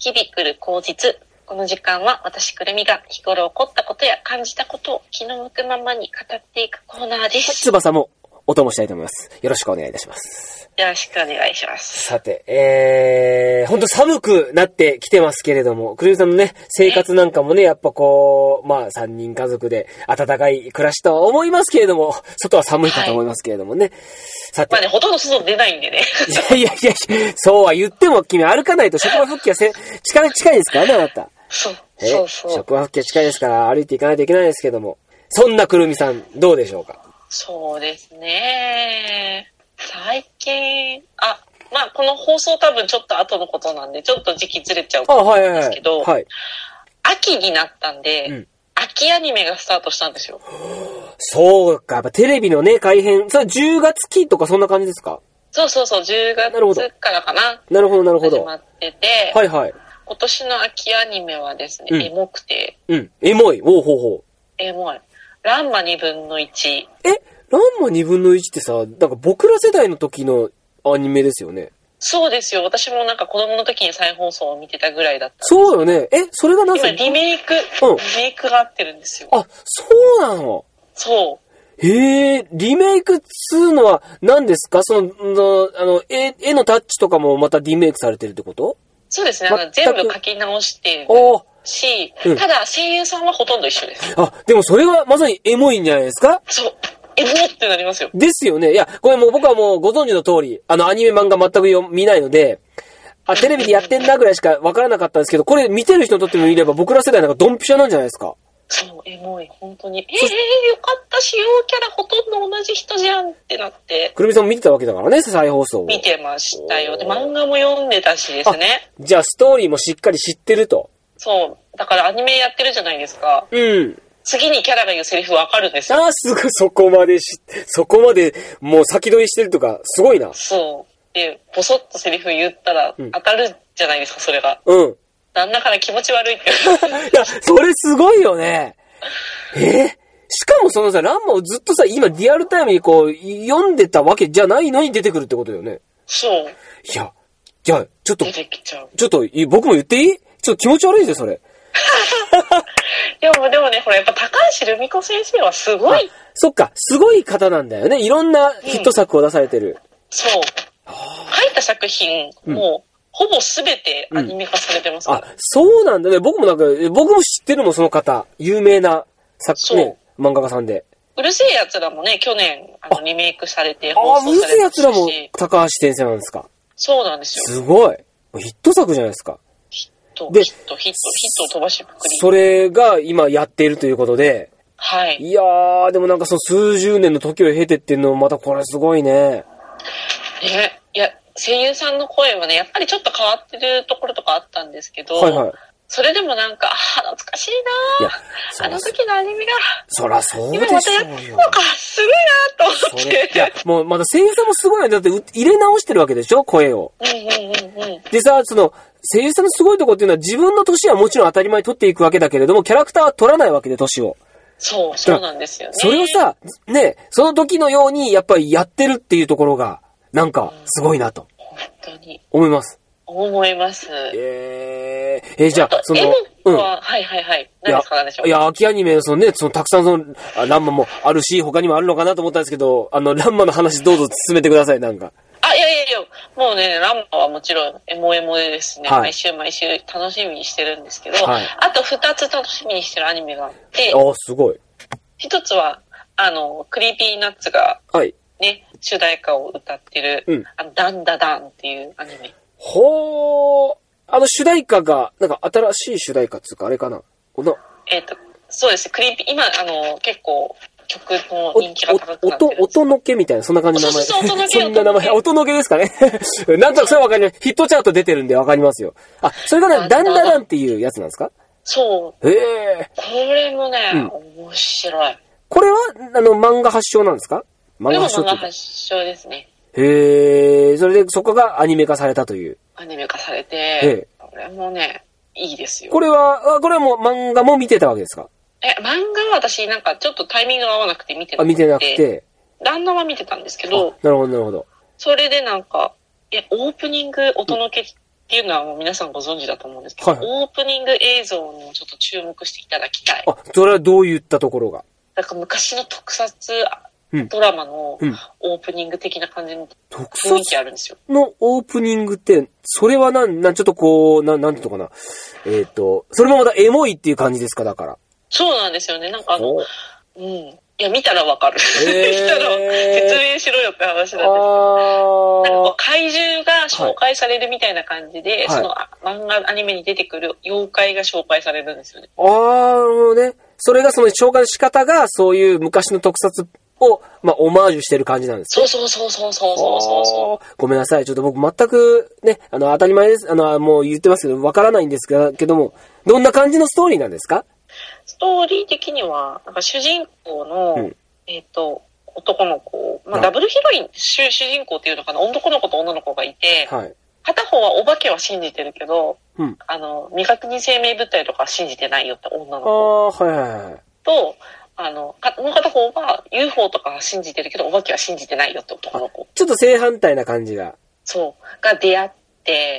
日々来る口実。この時間は私くるみが日頃起こったことや感じたことを気の向くままに語っていくコーナーです。 翼もお供したいと思います。よろしくお願いいたします。 よろしくお願いします。 さて、ほんと寒くなってきてますけれども、くるみさんのね、生活なんかもね、やっぱこう、まあ3人家族で暖かい暮らしとは思いますけれども、外は寒いかと思いますけれどもね。さて。 まあね、ほとんど外出ないんでね。 いや、そうは言っても君歩かないと職場復帰は近いですからね、あなた。 そう。 職場復帰は近いですから歩いていかないといけないですけども、そんなくるみさん、どうでしょうか？ そうですね。最近、まあこの放送多分ちょっと後のことなんで、ちょっと時期ずれちゃうと思うんですけど、秋になったんで、秋アニメがスタートしたんですよ。 そうか、やっぱテレビのね、改編、それ10月期とかそんな感じですか？ そう、10月からかな。 なるほど。 始まってて、今年の秋アニメはですね、エモくて。 エモい。ほう。 エモい。ランマ2分の1。 ランマ2分の1ってさ、なんか僕ら世代の時のアニメですよね。 そうですよ。私もなんか子供の時に再放送を見てたぐらいだったんです。 そうよね。それがなぜ？ 今リメイクが合ってるんですよ。 あ、そうなの？ そう。 リメイクっつうのは何ですか？絵のタッチとかもまたリメイクされてるってこと？ そうですね。全部書き直してるし、ただ声優さんはほとんど一緒です。 でもそれはまさにエモいんじゃないですか？ そう。エモってなりますよ。 ですよね。いや、これもう僕はもうご存知の通り、アニメ漫画全く見ないので、テレビでやってんなぐらいしかわからなかったんですけど、これ見てる人にとってもいれば僕ら世代なんかドンピシャなんじゃないですか？ そう、エモい、本当に。よかった、主要キャラほとんど同じ人じゃんってなって。 くるみさんも見てたわけだからね、再放送を。 見てましたよ。で、漫画も読んでたしですね。 じゃあストーリーもしっかり知ってると。 そう。だからアニメやってるじゃないですか。次にキャラが言うセリフわかるんですよ。 すぐそこまでもう先取りしてるとか、すごいな。 そう。で、ボソッとセリフ言ったら当たるじゃないですか、それが。なんだから気持ち悪いって。 いや、それすごいよね。しかもそのさ、ランマをずっとさ、今リアルタイムにこう、読んでたわけじゃないのに出てくるってことよね。 そう。 いや、じゃあ、ちょっと、 出てきちゃう。 ちょっと、僕も言っていい？ちょっと気持ち悪いですよ、それ。 でもね、ほら、やっぱ高橋留美子先生はすごい。 そっか、すごい方なんだよね。いろんなヒット作を出されてる。 そう。書いた作品、もう、ほぼすべてアニメ化されてますから。 そうなんだね。僕も知ってるもん、その方。有名なね、漫画家さんで。 うるせえ奴らもね、去年、リメイクされて放送されてうるせえ奴らも高橋先生なんですか？そうなんですよ。 すごい。ヒット作じゃないですか。 ヒットを飛ばしまくり。 それが今やっているということで。 はい。 いやー、でもなんか数十年の時を経てっていうのもまたこれすごいね。 いや、声優さんの声はね、やっぱりちょっと変わってるところとかあったんですけど、それでもなんか、懐かしいなぁ。あの時のアニメが。 そらそうでしょうよ。 今またやってるのか、すごいなぁと思って。 いや、もうまだ声優さんもすごいよね。だって入れ直してるわけでしょ、声を。でさ、声優さんのすごいとこっていうのは自分の年はもちろん当たり前に取っていくわけだけれども、キャラクターは取らないわけで、年を。 そうなんですよね。 それをさ、ね、その時のようにやっぱりやってるっていうところが、なんか、すごいなと。 本当に。 思います。 じゃあ、はい。何ですか？ いや、秋アニメ、たくさんランマもあるし、他にもあるのかなと思ったんですけど、ランマの話どうぞ進めてください、なんか。 いや、もうね、ランマはもちろん、エモでですね、毎週楽しみにしてるんですけど、あと2つ楽しみにしてるアニメがあって、 すごい。 一つは、クリーピーナッツが、ね、主題歌を歌ってる、ダンダダンっていうアニメ。 主題歌が、なんか新しい主題歌っていうか、あれかな？ そうです。今、結構、曲の人気が高くなってるんです。 音のけみたいな、そんな感じの名前。 そう、音のけ。 そんな名前、音のけですかね。なんとなくそれはわかります。ヒットチャート出てるんでわかりますよ。それがね、ダンダダンっていうやつなんですか？ そう。これもね、面白い。 これは、漫画発祥なんですか？ 漫画発祥ですね。 それでそこがアニメ化されたという。 アニメ化されて、これもね、いいですよ。 これはもう漫画も見てたわけですか？ 漫画は私なんかちょっとタイミングが合わなくて見てなくて。 見てなくて。 旦那は見てたんですけど。 なるほど。 それでなんか、オープニング音のけっていうのはもう皆さんご存知だと思うんですけど、はい、オープニング映像にもちょっと注目していただきたい。 あ、それはどういったところが？ なんか昔の特撮ドラマのオープニング的な感じの雰囲気あるんですよ。 のオープニングって、それはちょっとこう、なんていうのかな。それもまたエモいっていう感じですか、だから。 そうなんですよね。なんかいや、見たらわかる。見たら説明しろよって話なんですけど。なんかこう怪獣が紹介されるみたいな感じで、はい、その漫画、アニメに出てくる妖怪が紹介されるんですよね。 ね。それがその紹介の仕方が、そういう昔の特撮を、オマージュしてる感じなんですね。そう。 ごめんなさい。ちょっと僕全くね、当たり前です。もう言ってますけど、わからないんですけども、どんな感じのストーリーなんですか？ ストーリー的には、なんか主人公の、男の子、ダブルヒロイン、主人公っていうのかな、男の子と女の子がいて、はい、片方はお化けは信じてるけど、未確認生命物体とかは信じてないよって女の子。と、もう片方は UFO とかは信じてるけど、お化けは信じてないよって男の子。 ちょっと正反対な感じが。 そう。が出会って、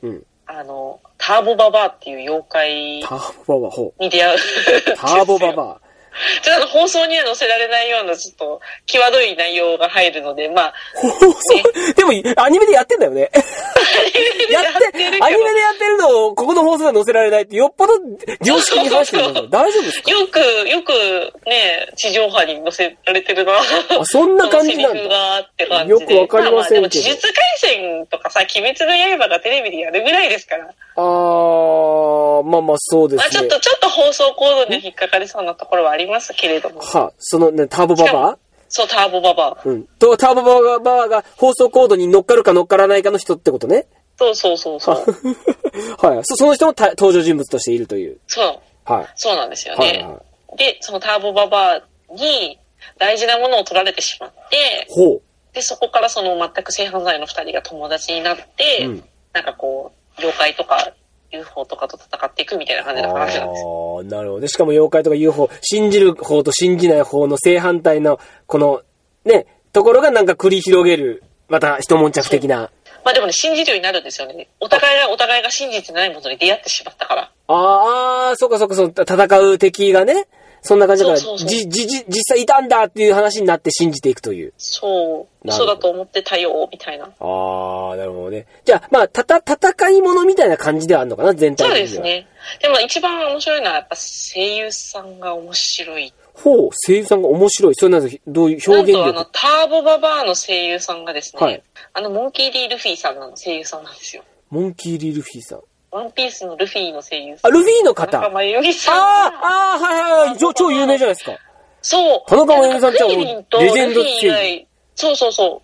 ターボババアっていう妖怪に出会う。 ターボババア。 ちょっと放送には載せられないようなちょっと際どい内容が入るので、 放送、でもアニメでやってんだよね。アニメでやってるのをここの放送では載せられないってよっぽど常識に反してるの。大丈夫ですか？よくね、地上波に載せられてるな。 そんな感じなんだ。 セリフがって感じで。 よくわかりませんけど。 でも呪術廻戦とかさ、鬼滅の刃がテレビでやるぐらいですから。 そうですね。 ちょっと放送コードに引っかかりそうなところはありますけれども。 そのね、ターボババア？ そう、ターボババア。 ターボババアが放送コードに乗っかるか乗っからないかの人ってことね。 そう。 はい。その人も登場人物としているという。 そう。はい。そうなんですよね。で、そのターボババアに大事なものを取られてしまって、で、そこからその全く正反対の二人が友達になって、なんかこう、妖怪とか、UFO とかと戦っていくみたいな感じの話なんですよ。 なるほど。しかも妖怪とか UFO、信じる方と信じない方の正反対の、この、ね、ところがなんか繰り広げる、また一悶着的な。 でもね、信じるようになるんですよね。お互いが信じてないものに出会ってしまったから。 そうか、戦う敵がね、そんな感じだから、実際いたんだっていう話になって信じていくという。 そう。嘘だと思ってたよ、みたいな。 なるほどね。じゃあ、戦い物みたいな感じではあるのかな、全体的には。 そうですね。でも一番面白いのはやっぱ声優さんが面白い。 声優さんが面白い。それなんですどういう表現力？ なんとターボババアの声優さんがですね、モンキー・D・ルフィさんの声優さんなんですよ。 モンキー・D・ルフィさん。 ワンピースのルフィの声優さん。 ルフィの方。 田中真由美さん。 はい。超有名じゃないですか。 そう。 田中真由美さんってレジェンド声優。 そう。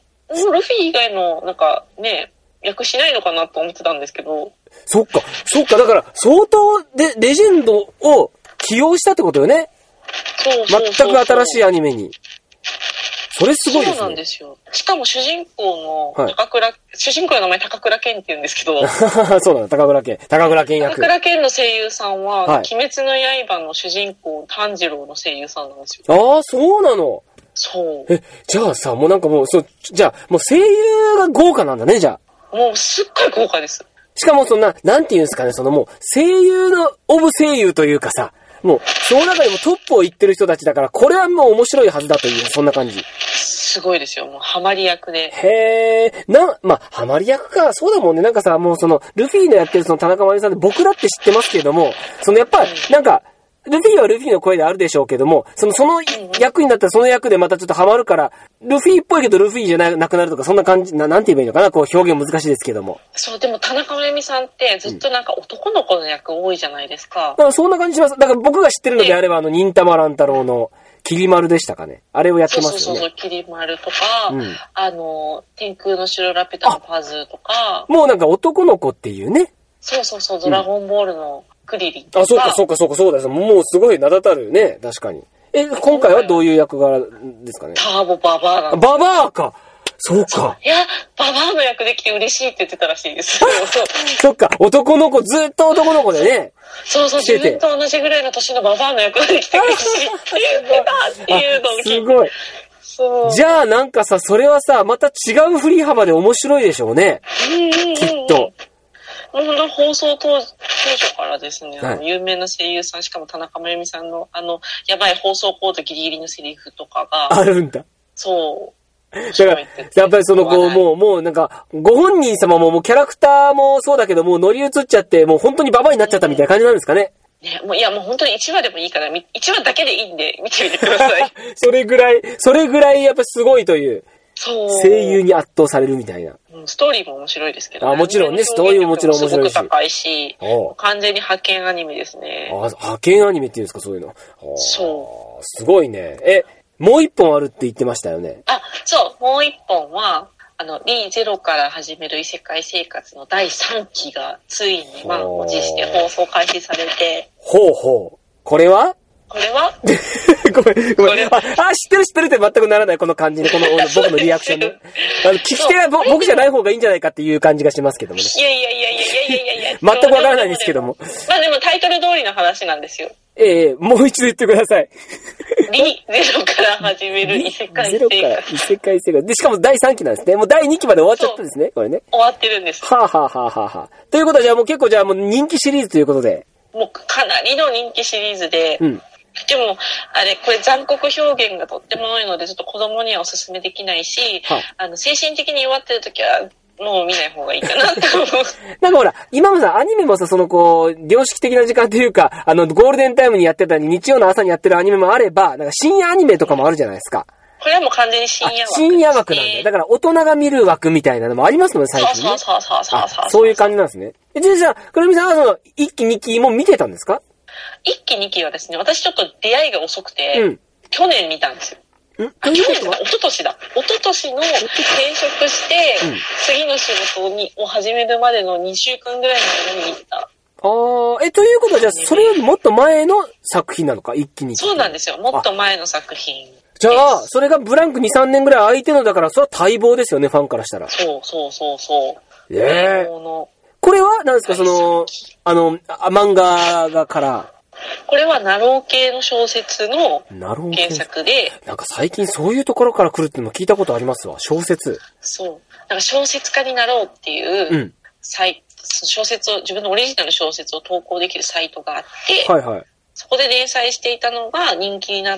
ルフィ以外のなんかね、役しないのかなと思ってたんですけど。 そっか。だから相当でレジェンドを起用したってことよね。そう。全く新しいアニメに。それすごいですね。 そうなんですよ。しかも主人公の主人公の名前高倉健って言うんですけど。 そうなの、高倉健役。 高倉健の声優さんは、鬼滅の刃の主人公、炭治郎の声優さんなんですよ。 そうなの。 そう。 じゃあさ、もうなんかもう、じゃあ、もう声優が豪華なんだね、じゃあ。もうすっごい豪華です。 しかもなんていうんですかね、もう、声優の、オブ声優というかさ、もう、その中でもトップを言ってる人たちだから、これはもう面白いはずだという、そんな感じ。 すごいですよ。もう、ハマり役で。 ハマり役か。そうだもんね。なんかさ、もうルフィのやってる田中真由美さんって僕だって知ってますけれども、やっぱ、なんか、ルフィはルフィの声であるでしょうけども、その役になったらその役でまたちょっとハマるから、ルフィっぽいけどルフィじゃなくなるとか、そんな感じ、なんて言えばいいのかな、こう表現難しいですけども。 そう、でも田中真由美さんってずっとなんか男の子の役多いじゃないですか。 そんな感じします。だから僕が知ってるのであれば、忍たま乱太郎の、きり丸でしたかね。あれをやってますよね。 そう、きり丸とか、天空の城ラピュタのパズーとか。 もうなんか男の子っていうね。 そう、ドラゴンボールのクリリン。 そうです。もうすごい名だたるね、確かに。今回はどういう役柄ですかね。 ターボババアなんです。ババアか。そうか。 いや、ババアの役できて嬉しいって言ってたらしいです。 そっか、男の子、ずっと男の子でね。 そう、自分と同じぐらいの年のババアの役ができて嬉しいって言ってたっていうのを聞いて。 すごい。そう。じゃあなんかさ、それはさ、また違う振り幅で面白いでしょうね。きっと。 もう本当放送当初からですね、有名な声優さん、しかも田中真由美さんのやばい放送コードギリギリのセリフとかが。 あるんだ。 そう。 だから、やっぱりそのもうなんか、ご本人様もキャラクターもそうだけど、もう乗り移っちゃって、もう本当にババアになっちゃったみたいな感じなんですかね。 ね、もう本当に1話でもいいから、1話だけでいいんで、見てみてください。 それぐらいやっぱすごいという。そう。声優に圧倒されるみたいな。 ストーリーも面白いですけど、ね。 もちろんね、ストーリーももちろん面白いし。 すごく高いし、完全に派遣アニメですね。 派遣アニメっていうんですか、そういうの。 そう。 すごいね。もう一本あるって言ってましたよね。 そう、もう一本は、リーゼロから始める異世界生活の第3期がついに満を持して放送開始されて。 ほうほう。これはごめん。 知ってるって全くならない、この感じで、この僕のリアクションで。聞き手は僕じゃない方がいいんじゃないかっていう感じがしますけどもね。 いや。 全くわからないんですけども。 まあでもタイトル通りの話なんですよ。 もう一度言ってください。 リゼロから始める異世界生活。 ゼロから異世界生活。で、しかも第3期なんですね。もう第2期まで終わっちゃったんですね、これね。 終わってるんです。 はあ。ということはじゃあもう結構もう人気シリーズということで。 もうかなりの人気シリーズで。 うん。 でも、これ残酷表現がとっても多いので、ちょっと子供にはお勧めできないし、精神的に弱ってる時は、もう見ない方がいいかなって思う。 なんかほら、今もさ、アニメもさ、良識的な時間というか、ゴールデンタイムにやってたり、日曜の朝にやってるアニメもあれば、なんか深夜アニメとかもあるじゃないですか。 これはもう完全に深夜枠、ね。 深夜枠なんだよ。だから大人が見る枠みたいなのもありますもんね、最近ね。そういう感じなんですね。じゃあ、くるみさんは1期2期も見てたんですか ？1期2期はですね、私ちょっと出会いが遅くて、去年見たんですよ。去年一昨年の転職して、次の仕事を始めるまでの2週間ぐらいの間に見た。 ということはじゃあ、それよりもっと前の作品なのか、一気に。 そうなんですよ。もっと前の作品。 じゃあ、それがブランク2、3年ぐらい空いてのだから、それは待望ですよね、ファンからしたら。 そう。 これは、なんですか、漫画から。 これはナロー系の小説の原作で。 なんか最近そういうところから来るっていうのも聞いたことありますわ。小説。 そう。なんか小説家になろうっていう、自分のオリジナル小説を投稿できるサイトがあって、そこで連載していたのが人気になって、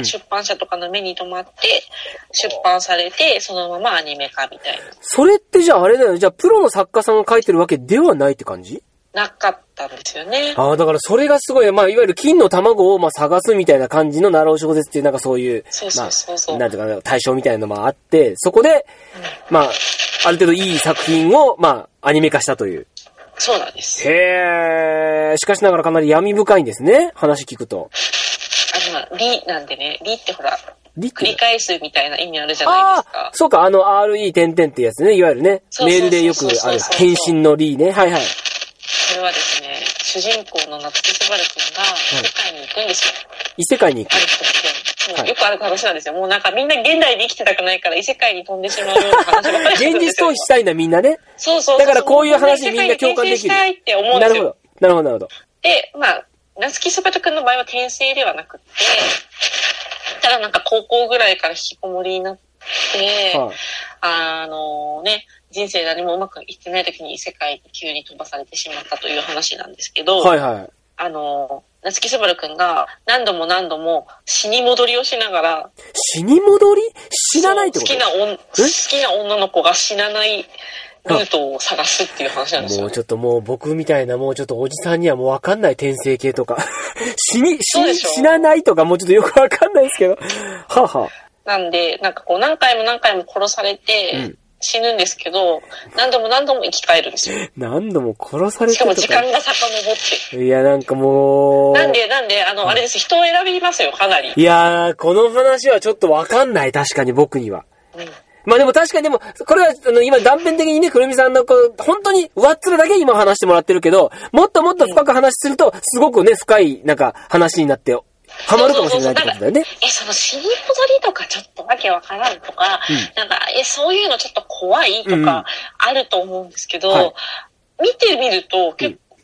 出版社とかの目に留まって、出版されて、そのままアニメ化みたいな。 それってじゃああれだよね。じゃあプロの作家さんが書いてるわけではないって感じ？ なかったんですよね。 だからそれがすごい、いわゆる金の卵を探すみたいな感じのナロー小説っていうなんかそういう、なんていうかな、対象みたいなのもあって、そこで、ある程度いい作品を、アニメ化したという。 そうなんです。 しかしながらかなり闇深いんですね、話聞くと。 リなんでね、リってほら、繰り返すみたいな意味あるじゃないですか。 そうか、RE 点々ってやつね、いわゆるね、メールでよくある、返信のリね、はいはい。 それはですね、主人公の夏木すばるくんが世界に行くんですよ。 異世界に行く。 よくある話なんですよ。もうなんかみんな現代で生きてたくないから異世界に飛んでしまうような話ばっかり現実逃避したいんだみんなね。 そう。 だからこういう話にみんな共感できる。 転生したいって思うんですよ。 なるほど。 で、夏木すばるくんの場合は転生ではなくって、ただなんか高校ぐらいから引きこもりになって、人生何もうまくいってない時に異世界に急に飛ばされてしまったという話なんですけど、夏木すばるくんが何度も死に戻りをしながら、 死に戻り？死なないってこと？ 好きな女の子が死なないルートを探すっていう話なんですよ。 もうちょっと僕みたいなもうちょっとおじさんにはもうわかんない転生系とか死なないとかもうちょっとよくわかんないですけどなんでなんかこう何回も殺されて、死ぬんですけど、何度も生き返るんですよ。 何度も殺されてしかも時間が遡って。 いや、なんかもう。 なんで、あれです、人を選びますよ、かなり。 いやー、この話はちょっとわかんない、確かに僕には。でも確かにこれは、今断片的にね、くるみさんの本当に上っ面だけ今話してもらってるけど、もっと深く話すると、すごくね、深い、なんか話になって、ハマるかもしれないってことだよね。 その死に戻りとかちょっとわけわからんとか、そういうのちょっと怖いとかあると思うんですけど、見てみると結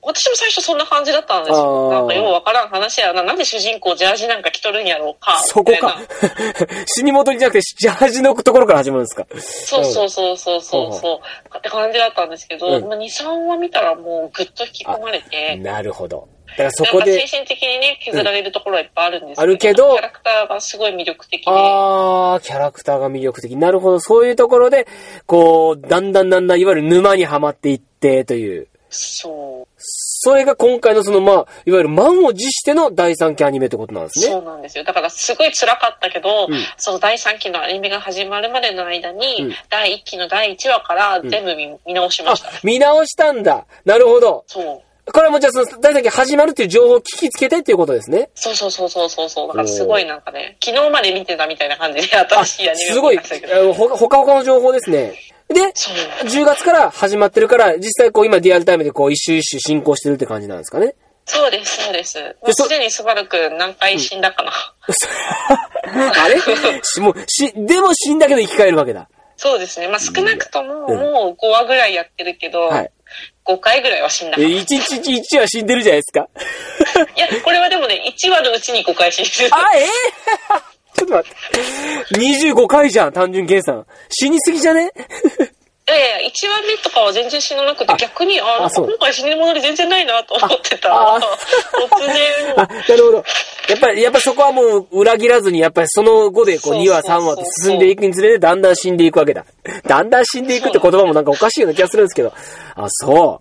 私も最初そんな感じだったんですよ。なんかようわからん話やな。なんで主人公ジャージなんか着とるんやろうか。 そこか。死に戻りじゃなくてジャージのところから始まるんですか。 そう。って感じだったんですけど、2、3話見たらもうぐっと引き込まれて。 なるほど。だからそこで。 精神的にね、削られるところはいっぱいあるんですけど。 あるけど。 キャラクターがすごい魅力的で。 キャラクターが魅力的。なるほど。そういうところで、こう、だんだん、いわゆる沼にはまっていってという。 そう。 それが今回のいわゆる満を持しての第3期アニメってことなんですね。 そうなんですよ。だからすごい辛かったけど、その第3期のアニメが始まるまでの間に、第1期の第1話から全部見直しました。 見直したんだ。なるほど。 そう。 これはもうじゃあその第3期始まるっていう情報を聞きつけてっていうことですね。 そう。だからすごいなんかね、昨日まで見てたみたいな感じで新しいアニメを見ましたけど。 すごい。ほかの情報ですね。で、10月から始まってるから、実際こう今リアルタイムでこう一周進行してるって感じなんですかね。 そうです。もうすでにスバルくん何回死んだかな。 あれでも死んだけど生き返るわけだ。 そうですね。まあ少なくとももう5話ぐらいやってるけど、5回ぐらいは死んだかな。 1日1話死んでるじゃないですか。 いや、これはでもね、1話のうちに5回死んでる。 ちょっと待って。25回じゃん、単純計算。死にすぎじゃね？ いや、1話目とかは全然死ななくて、逆に、今回死に戻り全然ないなと思ってた。突然。 なるほど。やっぱそこはもう裏切らずに、やっぱりその後でこう2話3話と進んでいくにつれてだんだん死んでいくわけだ。だんだん死んでいくって言葉もなんかおかしいような気がするんですけど。そう。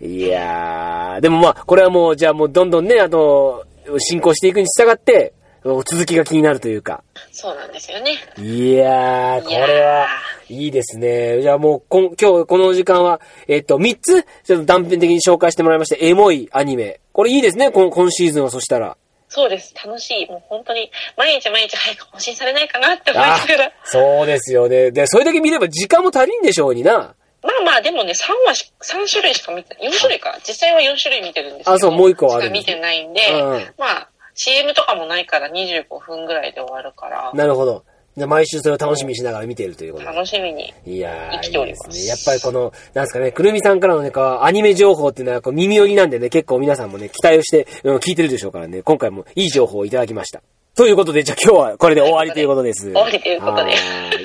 いやー、でもまあ、これはもう、じゃあもうどんどんね、進行していくに従って、続きが気になるというか。 そうなんですよね。 いやー、これはいいですね。じゃあもう今日この時間は3つちょっと断片的に紹介してもらいましたエモいアニメ。これいいですね。今シーズンはそしたら。そうです。 楽しい。もう本当に毎日早く更新されないかなって思いながら。 そうですよね。でそれだけ見れば時間も足りんでしょうにな。 まあでもね、3種類しか見てない。4種類か。実際は4種類見てるんですけど。 そう、もう1個はあるんです。 しか見てないんで、まあ CM とかもないから25分ぐらいで終わるから。 なるほど。じゃ毎週それを楽しみにしながら見ているということで。 楽しみに生きております。 いいですね。やっぱりこの、なんですかね、くるみさんからのね、アニメ情報っていうのは耳寄りなんでね、結構皆さんもね、期待をして聞いてるでしょうからね、今回もいい情報をいただきました。ということで、じゃあ今日はこれで終わりということです。 終わりということで。